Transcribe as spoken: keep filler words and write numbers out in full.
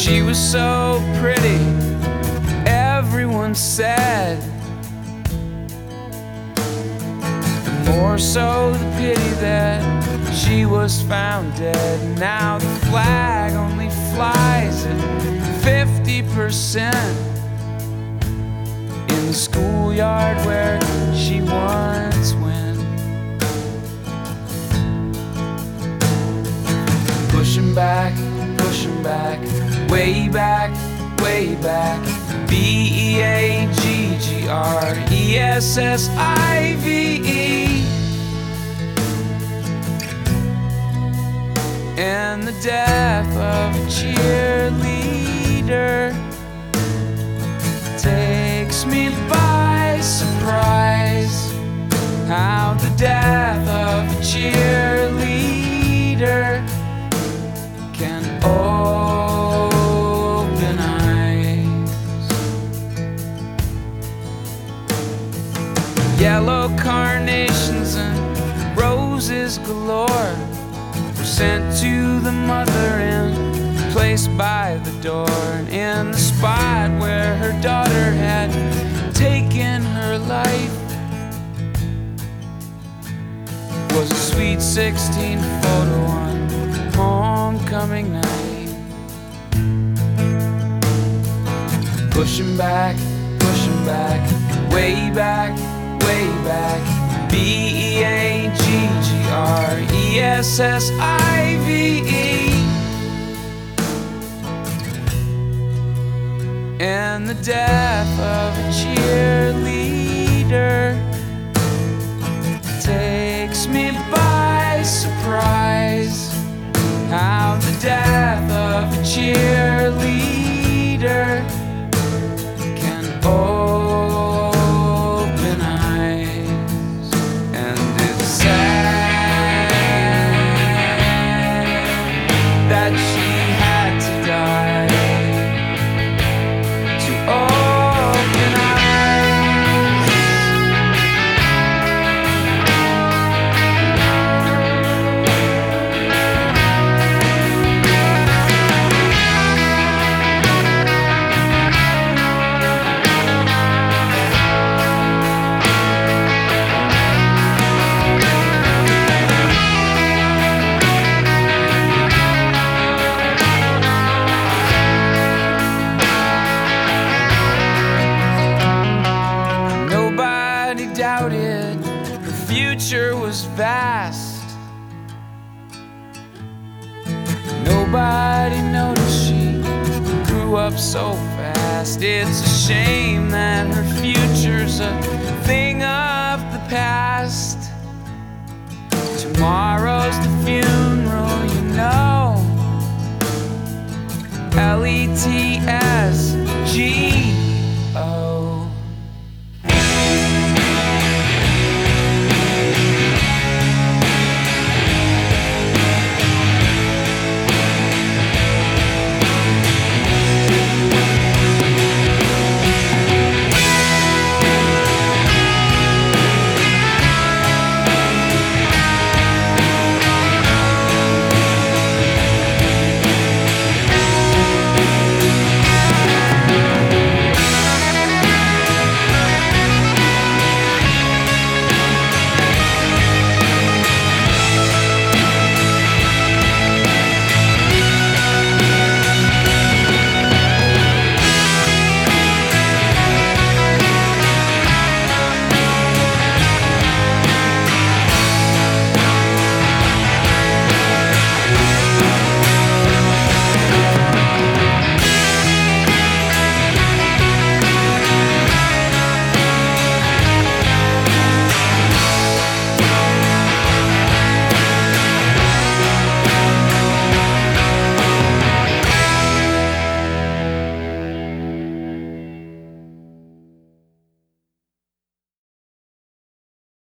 She was so pretty, everyone said. The more so the pity that she was found dead. Now the flag only flies at fifty percent in the schoolyard where she once went. Pushing back, pushing back, way back, way back. B E A G G R E S S I V E. And the death of a cheerleader takes me by surprise. How the death of a cheerleader can open eyes. Yellow carnations and roses galore were sent to the mother and placed by the door. And in the spot where her daughter had taken her life was a sweet sixteen photo on homecoming night. Pushing back, pushing back, way back, way back. B E A G G R E S S I V E. And the death of a cheerleader takes me by surprise. How the death of a cheerleader can open eyes. And it's sad that she had to die to open eyes. Nobody doubted her future was vast. Nobody noticed she grew up so fast. It's a shame that her future's a thing of the past. Tomorrow's the funeral, you know. L E T S